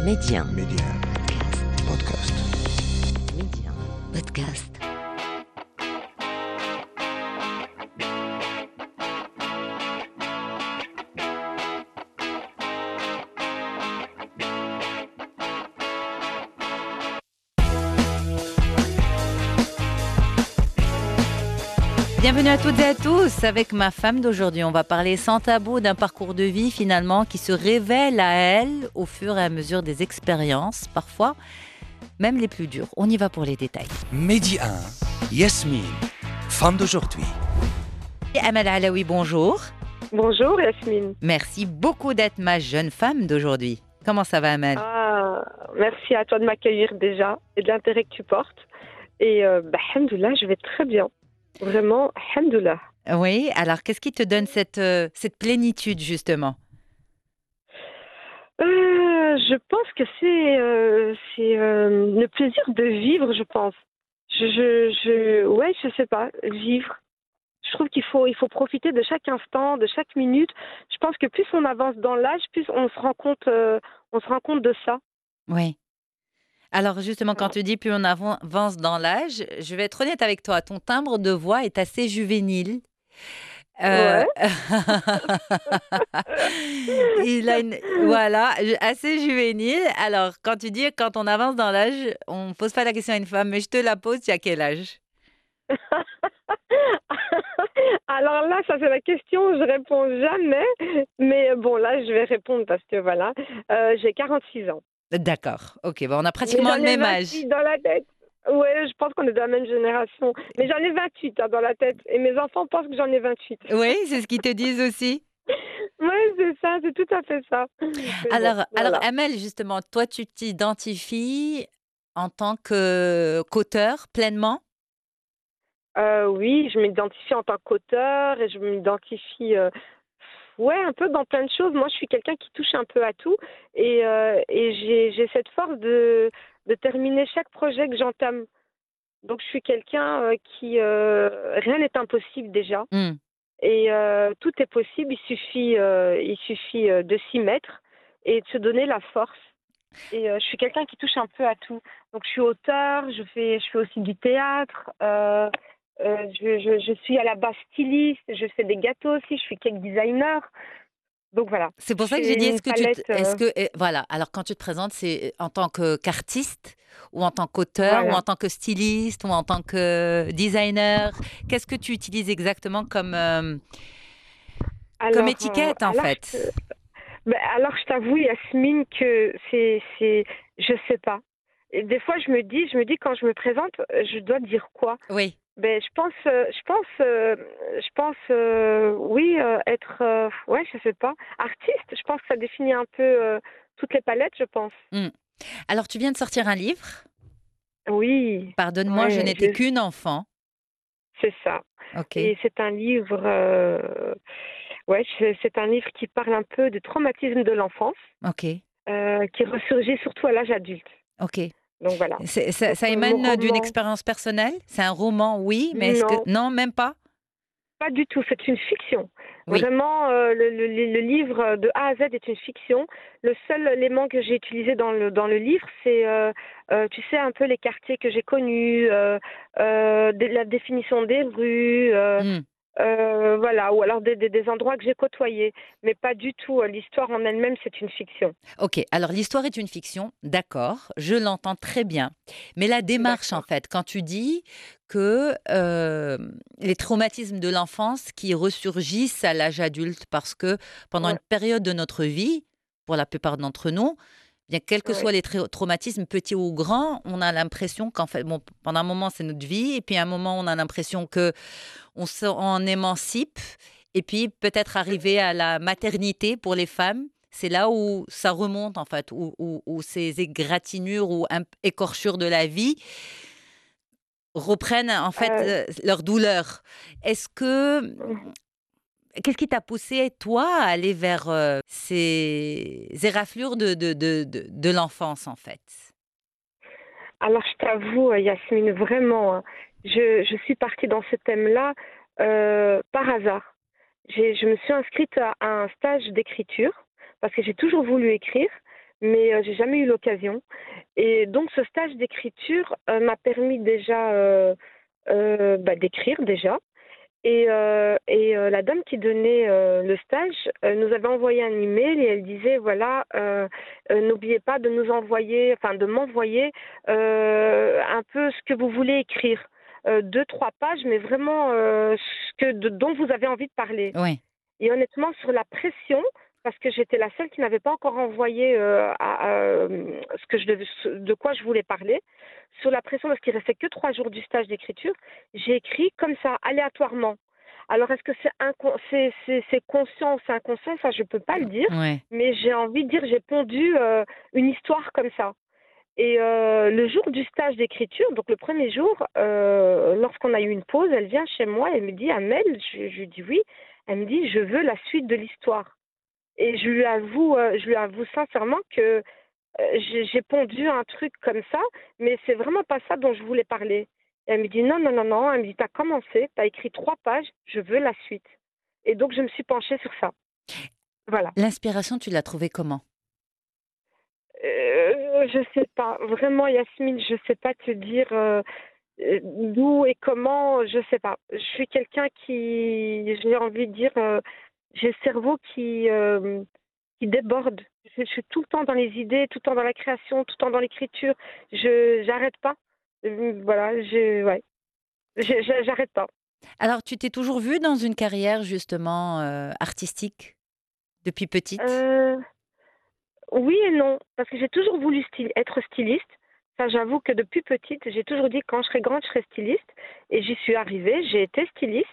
Média. Média. Podcast. Média. Podcast. Bienvenue à toutes et à tous. Avec ma femme d'aujourd'hui, on va parler sans tabou d'un parcours de vie finalement qui se révèle à elle au fur et à mesure des expériences, parfois même les plus dures. On y va pour les détails. Midi 1, Yasmine, femme d'aujourd'hui. Et Amal Alaoui, bonjour. Bonjour Yasmine. Merci beaucoup d'être ma jeune femme d'aujourd'hui. Comment ça va, Amal? Merci à toi de m'accueillir déjà et de l'intérêt que tu portes. Et alhamdoulilah, je vais très bien. Vraiment, alhamdoulilah. Oui, alors qu'est-ce qui te donne cette plénitude justement? Je pense que c'est le plaisir de vivre, je pense. Je sais pas, vivre. Je trouve qu'il faut profiter de chaque instant, de chaque minute. Je pense que plus on avance dans l'âge, plus on se rend compte de ça. Oui. Alors justement, quand tu dis plus on avance dans l'âge, je vais être honnête avec toi, ton timbre de voix est assez juvénile. Ouais. Voilà, assez juvénile. Alors, quand tu dis quand on avance dans l'âge, on ne pose pas la question à une femme, mais je te la pose, tu as quel âge? Alors là, ça c'est la question, je réponds jamais. Mais bon, là, je vais répondre parce que voilà, j'ai 46 ans. D'accord, ok, bon, on a Mais pratiquement j'en le ai même âge. 28 dans la tête. Ouais, je pense qu'on est de la même génération. Mais j'en ai 28 dans la tête. Et mes enfants pensent que j'en ai 28. Oui, c'est ce qu'ils te disent aussi. Oui, c'est ça, c'est tout à fait ça. Mais Alors, bon, voilà. Amel, justement, toi, tu t'identifies en tant qu'auteur pleinement? Oui, je m'identifie en tant qu'auteur et je m'identifie un peu dans plein de choses. Moi, je suis quelqu'un qui touche un peu à tout et j'ai cette force de terminer chaque projet que j'entame. Donc, je suis quelqu'un qui... rien n'est impossible déjà. Hmm. Et tout est possible, il suffit de s'y mettre et de se donner la force. Et je suis quelqu'un qui touche un peu à tout. Donc, je suis auteur, je fais aussi du théâtre. Je suis à la base styliste, je fais des gâteaux aussi, je suis cake designer. Donc voilà, C'est pour ça que j'ai j'ai dit, une palette. voilà, alors quand tu te présentes, c'est en tant qu'artiste ou en tant qu'auteur ou Voilà. en tant que styliste ou en tant que designer? Qu'est-ce que tu utilises exactement comme Alors, étiquette en fait? alors, je t'avoue, Yasmine, que je sais pas. Et des fois, je me dis quand je me présente, je dois dire quoi? Oui. Ben, oui, être, je sais pas, artiste. Je pense que ça définit un peu toutes les palettes, je pense. Hmm. Alors, tu viens de sortir un livre. Oui, Pardonne-moi, je ouais, n'étais qu'une enfant. c'est ça. Ok. Et c'est un livre, c'est un livre qui parle un peu du traumatisme de l'enfance, Ok. qui ressurgit surtout à l'âge adulte. Ok. Donc voilà. Donc, Ça mon émane d'une roman, expérience personnelle? C'est un roman, oui, mais est-ce que... non, Non, même pas? pas du tout. C'est une fiction. Oui. Vraiment, le livre de A à Z est une fiction. Le seul élément que j'ai utilisé dans le livre, c'est, tu sais, un peu les quartiers que j'ai connus, la définition des rues, Hmm. voilà, ou alors des endroits que j'ai côtoyés. Mais pas du tout. L'histoire en elle-même, c'est une fiction. Ok, alors l'histoire est une fiction, d'accord, je l'entends très bien. Mais la démarche, en D'accord. fait, quand tu dis que les traumatismes de l'enfance qui ressurgissent à l'âge adulte, parce que pendant une Ouais, période de notre vie, pour la plupart d'entre nous, bien quels que soient ouais. les traumatismes, petits ou grands, on a l'impression qu'en fait, bon, pendant un moment, c'est notre vie, et puis à un moment, on a l'impression que on s'en émancipe, et puis peut-être arriver à la maternité pour les femmes. C'est là où ça remonte, en fait, où ces égratignures ou écorchures de la vie reprennent, en fait, Euh, leur douleur. Est-ce que... Qu'est-ce qui t'a poussé, toi, à aller vers ces éraflures de l'enfance, en fait? alors, je t'avoue, Yasmine, vraiment, hein, je suis partie dans ce thème-là par hasard. Je me suis inscrite à un stage d'écriture parce que j'ai toujours voulu écrire, mais j'ai jamais eu l'occasion. Et donc ce stage d'écriture m'a permis déjà d'écrire déjà. Et la dame qui donnait le stage nous avait envoyé un email et elle disait voilà, n'oubliez pas de nous envoyer, enfin de m'envoyer un peu ce que vous voulez écrire. 2, 3 pages, mais vraiment dont vous avez envie de parler. Oui. Et honnêtement, sur la pression, parce que j'étais la seule qui n'avait pas encore envoyé de quoi je voulais parler, sur la pression, parce qu'il restait que 3 jours du stage d'écriture, j'ai écrit comme ça, aléatoirement. Alors, est-ce que c'est conscient ou c'est inconscient? Ça, je ne peux pas le dire, Ouais. mais j'ai envie de dire, j'ai pondu une histoire comme ça. Et le jour du stage d'écriture, donc le premier jour, lorsqu'on a eu une pause, elle vient chez moi et elle me dit, Amel, je lui dis oui, elle me dit, je veux la suite de l'histoire. Et je lui avoue sincèrement que j'ai pondu un truc comme ça, mais c'est vraiment pas ça dont je voulais parler. Et elle me dit non, non, non, non. Elle me dit, t'as commencé, t'as écrit 3 pages, je veux la suite. Et donc je me suis penchée sur ça. Voilà. L'inspiration, tu l'as trouvée comment? Je sais pas. Vraiment, Yasmine, je sais pas te dire d'où et comment, je sais pas. Je suis quelqu'un j'ai envie de dire, j'ai le cerveau qui déborde. Je suis tout le temps dans les idées, tout le temps dans la création, tout le temps dans l'écriture. J'arrête pas. Voilà, ouais. J'arrête pas. Alors, tu t'es toujours vue dans une carrière justement artistique depuis petite? Euh, oui et non, parce que j'ai toujours voulu être styliste. Ça, j'avoue que depuis petite, j'ai toujours dit que quand je serai grande, je serai styliste. Et j'y suis arrivée, j'ai été styliste.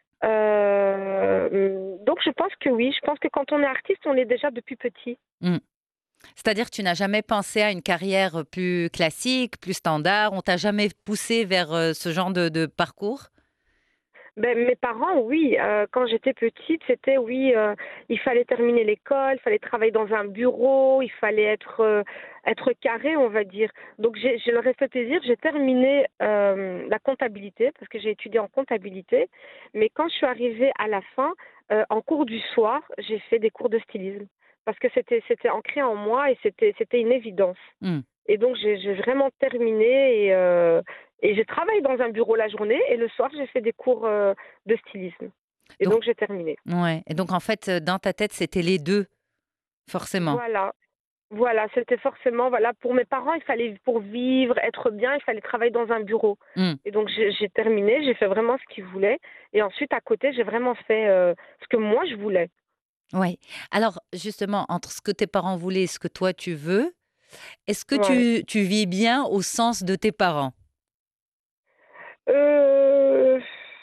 Donc je pense que oui, je pense que quand on est artiste, on l'est déjà depuis petit. Hmm. C'est-à-dire que tu n'as jamais pensé à une carrière plus classique, plus standard? On t'a jamais poussé vers ce genre de parcours? Ben, mes parents, oui. Quand j'étais petite, c'était oui, il fallait terminer l'école, il fallait travailler dans un bureau, il fallait être carré, on va dire. Donc, je leur ai fait plaisir. J'ai terminé la comptabilité parce que j'ai étudié en comptabilité. Mais quand je suis arrivée à la fin, en cours du soir, j'ai fait des cours de stylisme parce que c'était ancré en moi et c'était une évidence. Hmm. Et donc, j'ai vraiment terminé et j'ai travaillé dans un bureau la journée et le soir, j'ai fait des cours de stylisme. Et Donc, donc, j'ai terminé. ouais. Et donc, en fait, dans ta tête, c'était les deux, forcément. Voilà. Voilà, c'était forcément, voilà, pour mes parents, pour vivre, être bien, il fallait travailler dans un bureau. Hmm. Et donc, j'ai terminé, j'ai fait vraiment ce qu'ils voulaient. Et ensuite, à côté, j'ai vraiment fait ce que moi, je voulais. Ouais. Alors, justement, entre ce que tes parents voulaient et ce que toi, tu veux, est-ce que Ouais. tu vis bien au sens de tes parents? Euh,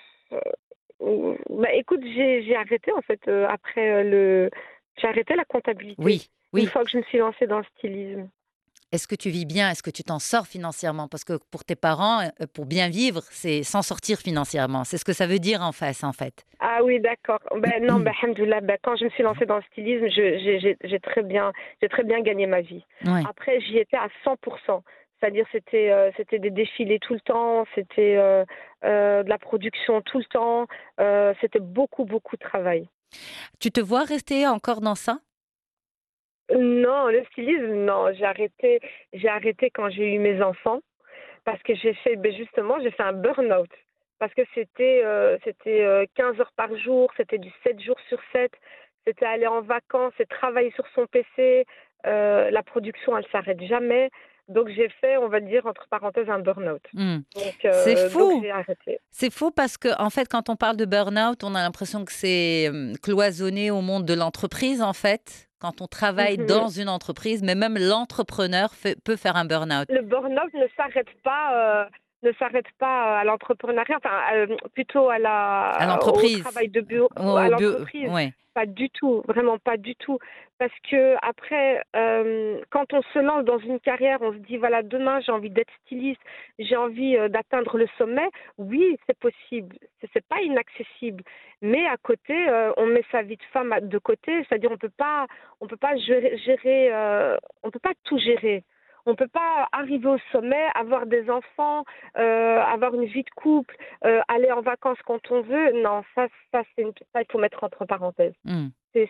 Bah, écoute, j'ai arrêté en fait après j'ai arrêté la comptabilité Oui, une oui. fois que je me suis lancée dans le stylisme. Est-ce que tu vis bien? Est-ce que tu t'en sors financièrement? Parce que pour tes parents, pour bien vivre, c'est s'en sortir financièrement. C'est ce que ça veut dire en face, en fait. Ah oui, d'accord. Ben non, ben alhamdoulilah, ben, quand je me suis lancée dans le stylisme, j'ai très bien gagné ma vie. Ouais. Après, j'y étais à 100%. C'est-à-dire, c'était des défilés tout le temps, c'était de la production tout le temps, c'était beaucoup, beaucoup de travail. Tu te vois rester encore dans ça? Non, le stylisme, non, j'ai arrêté quand j'ai eu mes enfants parce que justement, j'ai fait un burn-out parce que c'était 15 heures par jour, c'était du 7 jours sur 7, c'était aller en vacances et travailler sur son PC, la production, elle s'arrête jamais. Donc j'ai fait, on va dire, entre parenthèses, un burn-out. Hmm. Donc, C'est fou. j'ai arrêté. C'est fou parce que, en fait, quand on parle de burn-out, on a l'impression que c'est cloisonné au monde de l'entreprise, en fait. Quand on travaille Mhm. dans une entreprise, mais même l'entrepreneur peut faire un burn-out. Le burn-out ne s'arrête pas à l'entrepreneuriat, enfin plutôt À au l'entreprise, travail de bureau, à au bureau, l'entreprise. ouais. Pas du tout, vraiment pas du tout. Parce que après, quand on se lance dans une carrière, on se dit voilà, demain j'ai envie d'être styliste, j'ai envie d'atteindre le sommet. Oui, c'est possible, c'est pas inaccessible. Mais à côté, on met sa vie de femme de côté, c'est-à-dire on peut pas on peut pas tout gérer. On ne peut pas arriver au sommet, avoir des enfants, avoir une vie de couple, aller en vacances quand on veut. Non, ça, il faut mettre entre parenthèses. Hmm. C'est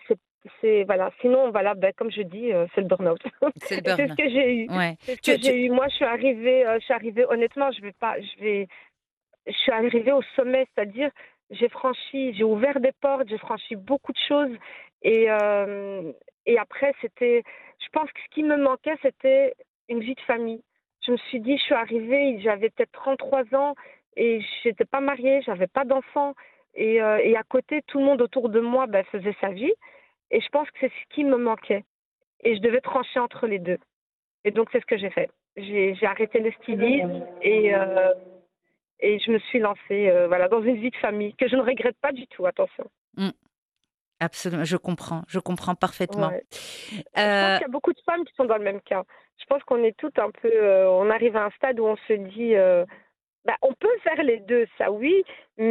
Voilà. Sinon, voilà, ben, comme je dis, c'est le burn-out. C'est le Et c'est ce burn. que j'ai eu. Ouais. C'est ce Tu, que tu- j'ai eu. Moi, je suis arrivée, honnêtement, je suis arrivée au sommet, c'est-à-dire, j'ai ouvert des portes, j'ai franchi beaucoup de choses. Et, euh, et après, je pense que ce qui me manquait, c'était une vie de famille. Je me suis dit, je suis arrivée, j'avais peut-être 33 ans et je n'étais pas mariée, j'avais pas d'enfants. Et à côté, tout le monde autour de moi ben, faisait sa vie. Et je pense que c'est ce qui me manquait. Et je devais trancher entre les deux. Et donc, c'est ce que j'ai fait. J'ai arrêté le stylisme et je me suis lancée voilà, dans une vie de famille que je ne regrette pas du tout, attention. Mm, absolument, je comprends parfaitement. Ouais. Je pense Euh, qu'il y a beaucoup de femmes qui sont dans le même cas. Je pense qu'on est toutes un peu... on arrive à un stade où on se dit... bah, on peut faire les deux, ça oui,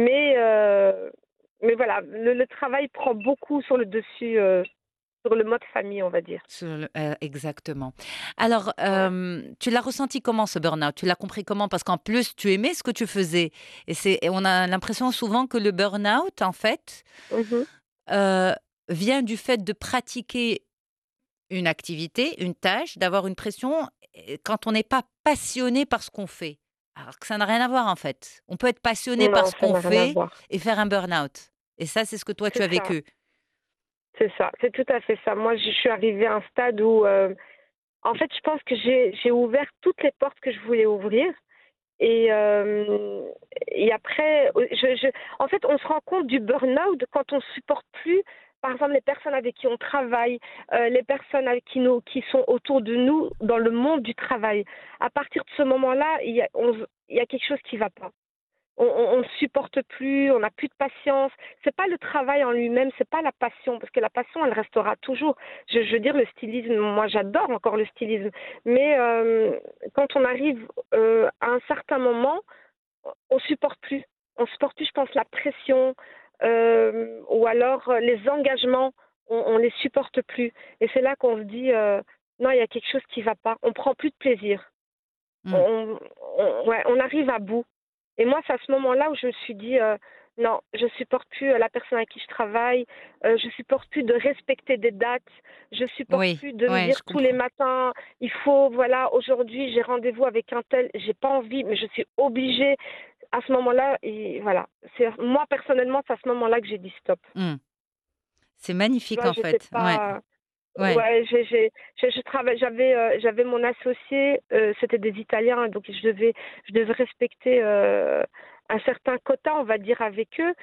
mais voilà, le travail prend beaucoup sur le dessus, sur le mode famille, on va dire. exactement. Alors, Ouais. tu l'as ressenti comment ce burn-out? Tu l'as compris comment? Parce qu'en plus, tu aimais ce que tu faisais. Et on a l'impression souvent que le burn-out, en fait, Mhm. euh, vient du fait de pratiquer une activité, une tâche, d'avoir une pression quand on n'est pas passionné par ce qu'on fait. Alors que ça n'a rien à voir, en fait. On peut être passionné par Non, ce ça qu'on n'a rien à fait voir. et faire un burn-out. Et ça, c'est ce que toi, tu C'est as ça, vécu. c'est ça, c'est tout à fait ça. Moi, je suis arrivée à un stade où, en fait, je pense que j'ai ouvert toutes les portes que je voulais ouvrir. Et, euh, et après, en fait, on se rend compte du burn-out quand on ne supporte plus, par exemple, les personnes avec qui on travaille, les personnes qui sont autour de nous dans le monde du travail. À partir de ce moment-là, il y a quelque chose qui ne va pas. On ne supporte plus, on n'a plus de patience. C'est pas le travail en lui-même, c'est pas la passion, parce que la passion, elle restera toujours. Je veux dire, le stylisme, moi j'adore encore le stylisme, mais quand on arrive à un certain moment, on supporte plus. On supporte plus, je pense, la pression ou alors les engagements, on les supporte plus. Et c'est là qu'on se dit, non, il y a quelque chose qui va pas. On prend plus de plaisir. Mm. On arrive à bout. Et moi, c'est à ce moment-là où je me suis dit, non, je supporte plus la personne avec qui je travaille, je supporte plus de respecter des dates, je supporte Oui, plus de me ouais, dire je tous les comprends. matins, il faut, voilà, aujourd'hui j'ai rendez-vous avec un tel, j'ai pas envie, mais je suis obligée. À ce moment-là, et voilà, moi personnellement, c'est à ce moment-là que j'ai dit stop. Mm. C'est Tu magnifique, vois, en j'étais fait. Ouais, pas. ouais. Ouais, je travaille, j'avais mon associé, c'était des Italiens, donc je devais respecter un certain quota, on va dire, avec eux.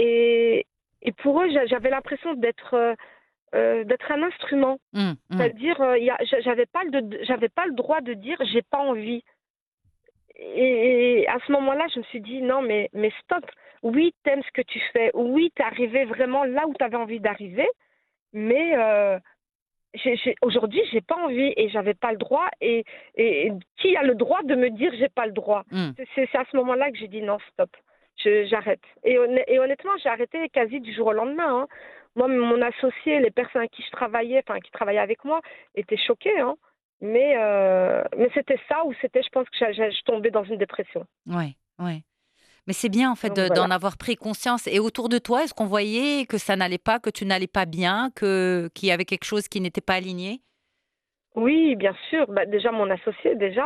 Et pour eux, j'avais l'impression d'être un instrument. Mm, mm. C'est-à-dire, j'avais pas le droit de dire j'ai pas envie. Et à ce moment-là, je me suis dit non, mais stop. Oui, t'aimes ce que tu fais. Oui, t'es arrivé vraiment là où t'avais envie d'arriver, mais aujourd'hui, j'ai pas envie et j'avais pas le droit. Et qui a le droit de me dire j'ai pas le droit? Mm. C'est à ce moment-là que j'ai dit non, stop, j'arrête. Et honnêtement, j'ai arrêté quasi du jour au lendemain, hein. Moi, mon associé, les personnes avec qui je travaillais, enfin qui travaillaient avec moi, étaient choquées, hein. Mais c'était ça ou c'était, je pense que je tombais dans une dépression. Ouais, ouais. Mais c'est bien en fait Donc d'en voilà. avoir pris conscience. Et autour de toi, est-ce qu'on voyait que ça n'allait pas, que tu n'allais pas bien, qu'il y avait quelque chose qui n'était pas aligné? Oui, bien sûr. Bah, déjà, mon associé, déjà,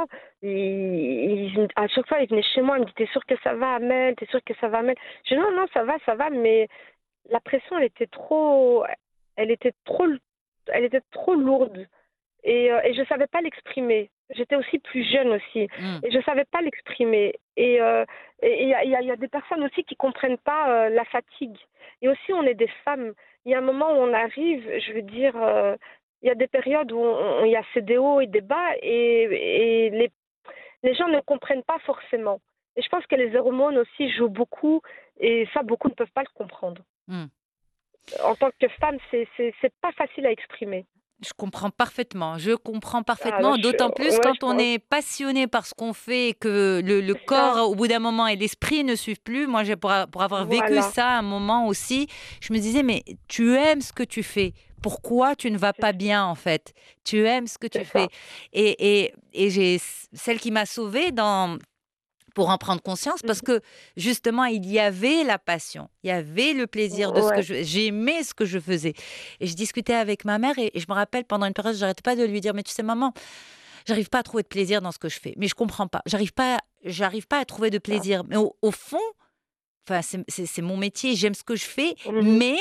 à chaque fois, il venait chez moi, il me dit, t'es sûr que ça va, Amel? T'es sûr que ça va, Amel? Je dis, non, non, ça va, mais la pression, elle était trop, elle était trop lourde. Et je savais pas l'exprimer. J'étais aussi plus jeune aussi. Mm. Et je savais pas l'exprimer. Et il y a des personnes aussi qui comprennent pas la fatigue. Et aussi, on est des femmes. Il y a un moment où on arrive, je veux dire, il y a des périodes où il y a des hauts et des bas et les gens ne comprennent pas forcément. Et je pense que les hormones aussi jouent beaucoup et ça, beaucoup ne peuvent pas le comprendre. Mm. En tant que femme, c'est pas facile à exprimer. Je comprends parfaitement. Je comprends Alors, parfaitement, d'autant plus ouais, je quand on pense. est passionné par ce qu'on fait et que le C'est ça. corps, au bout d'un moment, et l'esprit ne suivent plus. Moi, pour avoir vécu Voilà, ça un moment aussi, je me disais, mais tu aimes ce que tu fais. Pourquoi tu ne vas c'est pas bien, en fait? Tu aimes ce que tu c'est ça. fais. Et celle qui m'a sauvée pour en prendre conscience parce que justement, il y avait la passion, il y avait le plaisir de ce que j'aimais ce que je faisais. Et je discutais avec ma mère et je me rappelle pendant une période, je n'arrêtais pas de lui dire, mais tu sais maman, j'arrive pas à trouver de plaisir dans ce que je fais, mais je comprends pas, j'arrive pas à trouver de plaisir. Mais au fond, enfin, c'est mon métier, j'aime ce que je fais, mais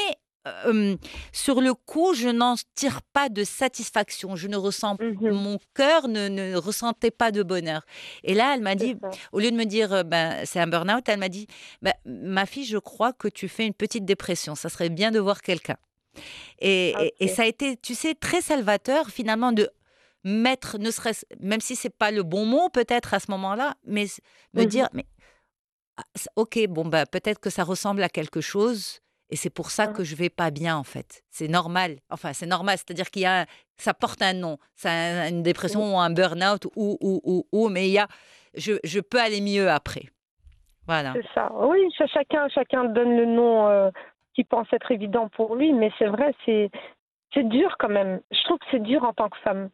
sur le coup, je n'en tire pas de satisfaction. Je ne ressens, mon cœur ne ressentait pas de bonheur. Et là, elle m'a dit, au lieu de me dire, c'est un burn-out, elle m'a dit, ma fille, je crois que tu fais une petite dépression. Ça serait bien de voir quelqu'un. Et ça a été, tu sais, très salvateur finalement de mettre, ne serait-ce, même si c'est pas le bon mot peut-être à ce moment-là, mais me dire, mais ok, bon peut-être que ça ressemble à quelque chose. Et c'est pour ça que je vais pas bien, en fait. C'est normal. Enfin, c'est normal. C'est-à-dire ça porte un nom. C'est une dépression ou un burn-out mais je peux aller mieux après. Voilà. C'est ça. Oui, chacun donne le nom qui pense être évident pour lui, mais c'est vrai, c'est dur quand même. Je trouve que c'est dur en tant que femme.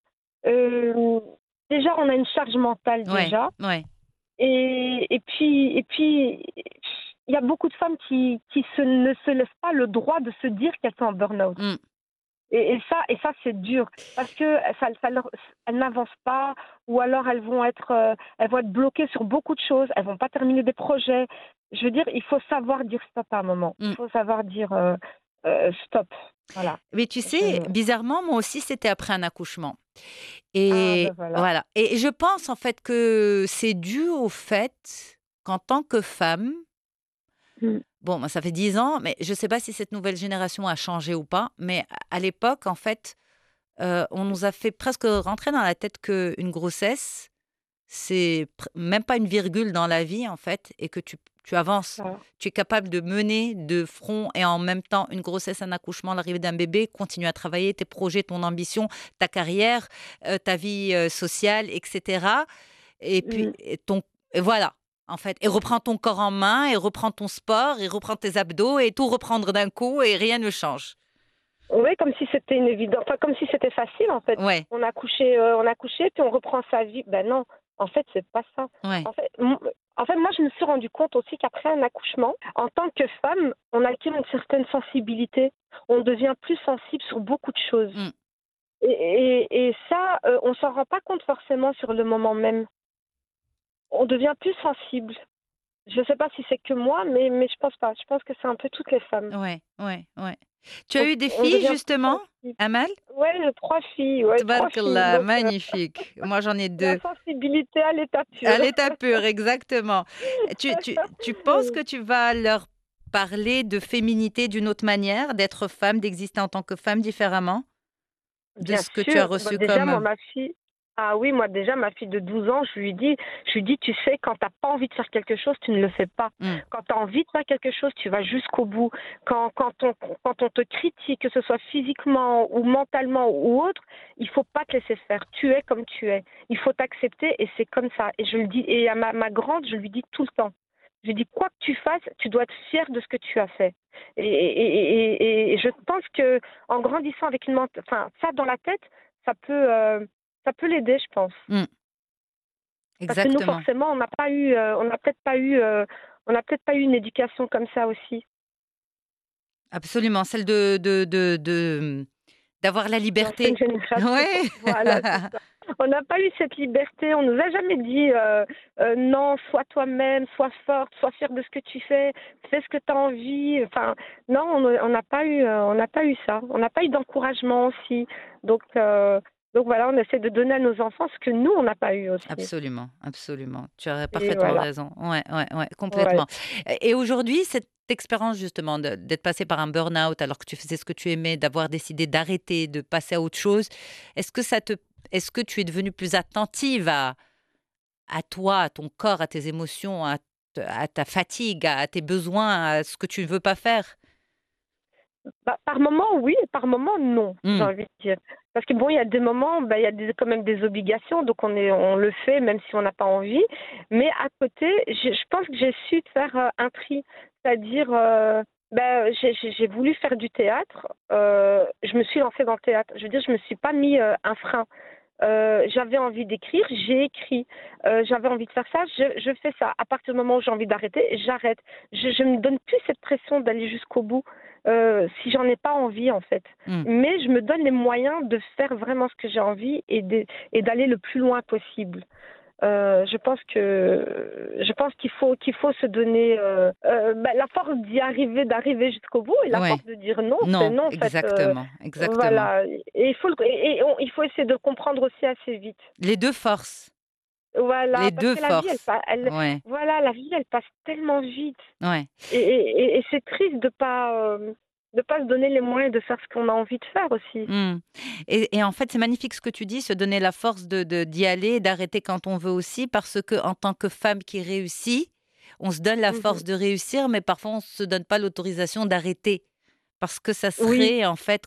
Déjà, on a une charge mentale déjà. Ouais. Et puis, il y a beaucoup de femmes qui ne se laissent pas le droit de se dire qu'elles sont en burn-out. Et ça, c'est dur parce que elles n'avancent pas, ou alors elles vont être bloquées sur beaucoup de choses. Elles vont pas terminer des projets. Je veux dire, il faut savoir dire stop à un moment. Il faut savoir dire stop. Voilà. Mais tu sais, bizarrement, moi aussi, c'était après un accouchement. Et voilà. Et je pense en fait que c'est dû au fait qu'en tant que femme, bon, moi, ça fait 10 ans, mais je ne sais pas si cette nouvelle génération a changé ou pas, mais à l'époque, en fait, on nous a fait presque rentrer dans la tête qu'une grossesse, c'est même pas une virgule dans la vie, en fait, et que tu avances. Tu es capable de mener de front et en même temps une grossesse, un accouchement, l'arrivée d'un bébé, continuer à travailler, tes projets, ton ambition, ta carrière, ta vie sociale, etc. Et puis, et voilà. En fait, et reprends ton corps en main, et reprends ton sport, et reprends tes abdos, et tout reprendre d'un coup, et rien ne change. Oui, comme si c'était une évidence, enfin, comme si c'était facile, en fait. Ouais. On a couché, puis on reprend sa vie. Ben non, en fait, c'est pas ça. Ouais. En fait, moi, je me suis rendu compte aussi qu'après un accouchement, en tant que femme, on acquiert une certaine sensibilité. On devient plus sensible sur beaucoup de choses. Et ça, on s'en rend pas compte forcément sur le moment même. On devient plus sensible. Je ne sais pas si c'est que moi, mais je pense pas. Je pense que c'est un peu toutes les femmes. Ouais. Tu as eu des filles, justement, Amal? Oui, j'ai 3 filles. Ouais, Tabarakallah, magnifique. Moi, j'en ai 2. La sensibilité à l'état pur. À l'état pur, exactement. Tu penses que tu vas leur parler de féminité d'une autre manière, d'être femme, d'exister en tant que femme différemment de ce que tu as reçu déjà, comme... Moi, ma fille... Ah oui, moi déjà, ma fille de 12 ans, je lui dis, tu sais, quand tu n'as pas envie de faire quelque chose, tu ne le fais pas. Quand tu as envie de faire quelque chose, tu vas jusqu'au bout. Quand on te critique, que ce soit physiquement ou mentalement ou autre, il ne faut pas te laisser faire. Tu es comme tu es. Il faut t'accepter et c'est comme ça. Et je le dis, et à ma grande, je lui dis tout le temps. Je lui dis, quoi que tu fasses, tu dois être fière de ce que tu as fait. Et je pense qu'en grandissant avec ça dans la tête, ça peut l'aider, je pense. Exactement. Parce que nous, forcément, on n'a peut-être pas eu une éducation comme ça aussi. Absolument, celle d'avoir la liberté. Ouais. Voilà, c'est ça. On n'a pas eu cette liberté. On nous a jamais dit non, sois toi-même, sois forte, sois fière de ce que tu fais ce que tu as envie. Enfin, non, on n'a pas eu ça. On n'a pas eu d'encouragement aussi. Donc voilà, on essaie de donner à nos enfants ce que nous, on n'a pas eu aussi. Absolument. Tu as parfaitement raison. Ouais, complètement. Ouais. Et aujourd'hui, cette expérience justement d'être passé par un burn-out alors que tu faisais ce que tu aimais, d'avoir décidé d'arrêter, de passer à autre chose, est-ce que tu es devenue plus attentive à toi, à ton corps, à tes émotions, à ta fatigue, à tes besoins, à ce que tu ne veux pas faire? Par moment, oui, et par moment, non, j'ai envie de dire. Parce que bon, il y a des moments, il y a quand même des obligations, donc on le fait même si on n'a pas envie. Mais à côté, je pense que j'ai su faire un tri. C'est-à-dire, j'ai voulu faire du théâtre, je me suis lancée dans le théâtre. Je veux dire, je ne me suis pas mis un frein. J'avais envie d'écrire, j'ai écrit. J'avais envie de faire ça, je fais ça. À partir du moment où j'ai envie d'arrêter, j'arrête. Je me donne plus cette pression d'aller jusqu'au bout. Si j'en ai pas envie en fait. Mais je me donne les moyens de faire vraiment ce que j'ai envie et d'aller le plus loin possible. Je pense qu'il faut se donner la force d'arriver jusqu'au bout et la force de dire non, c'est non. Exactement, exactement. Voilà, et il faut essayer de comprendre aussi assez vite. Les deux forces. Voilà, Les parce deux que la vie, forces. voilà, la vie, elle passe tellement vite. Ouais. Et c'est triste de pas se donner les moyens de faire ce qu'on a envie de faire aussi. Et en fait, c'est magnifique ce que tu dis, se donner la force d'y aller, d'arrêter quand on veut aussi, parce que en tant que femme qui réussit, on se donne la force de réussir, mais parfois on ne se donne pas l'autorisation d'arrêter, parce que ça serait en fait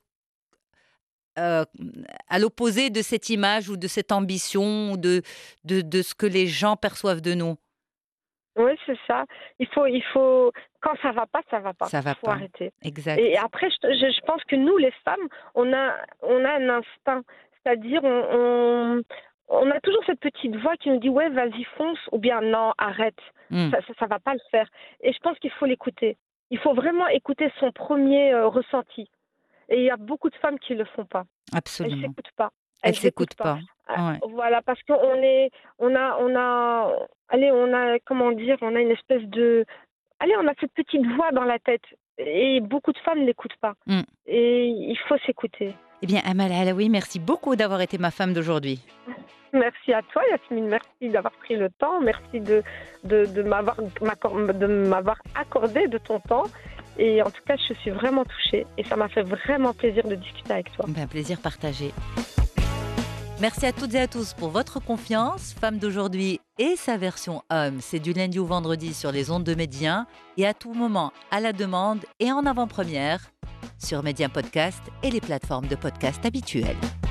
à l'opposé de cette image ou de cette ambition ou de ce que les gens perçoivent de nous. Oui, c'est ça. Il faut quand ça va pas, ça va pas. Ça va faut pas. arrêter. Exact. Et après, je pense que nous, les femmes, on a un instinct. C'est-à-dire, on a toujours cette petite voix qui nous dit ouais, vas-y, fonce, ou bien non, arrête. Ça va pas le faire. Et je pense qu'il faut l'écouter. Il faut vraiment écouter son premier ressenti. Et il y a beaucoup de femmes qui le font pas. Absolument. Elles s'écoutent pas. Elles s'écoutent pas. Ouais. Voilà, parce qu'on on a comment dire, on a une espèce de, on a cette petite voix dans la tête et beaucoup de femmes n'écoutent pas. Et il faut s'écouter. Eh bien, Amal Alaoui, merci beaucoup d'avoir été ma femme d'aujourd'hui. Merci à toi, Yasmine. Merci d'avoir pris le temps. Merci de m'avoir accordé de ton temps. Et en tout cas, je suis vraiment touchée. Et ça m'a fait vraiment plaisir de discuter avec toi. Un plaisir partagé. Merci à toutes et à tous pour votre confiance. Femme d'aujourd'hui et sa version homme, c'est du lundi au vendredi sur les ondes de Média et à tout moment à la demande et en avant-première sur Média Podcast et les plateformes de podcast habituelles.